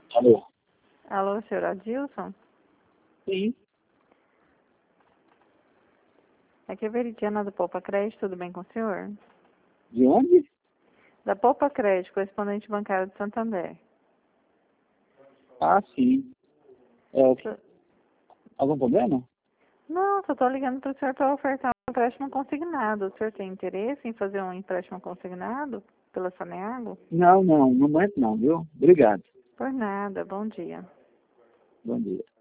Alô? Alô, senhor Adilson? Sim. Aqui é a Veridiana do Poupa Crédito, tudo bem com o senhor? De onde? Da Poupa Crédito, correspondente bancário de Santander. Ah, sim. Algum problema? Não, só estou ligando para o senhor para ofertar um empréstimo consignado. O senhor tem interesse em fazer um empréstimo consignado pela Saneago? Não, no momento não, viu? Obrigado. Por nada, bom dia. Bom dia.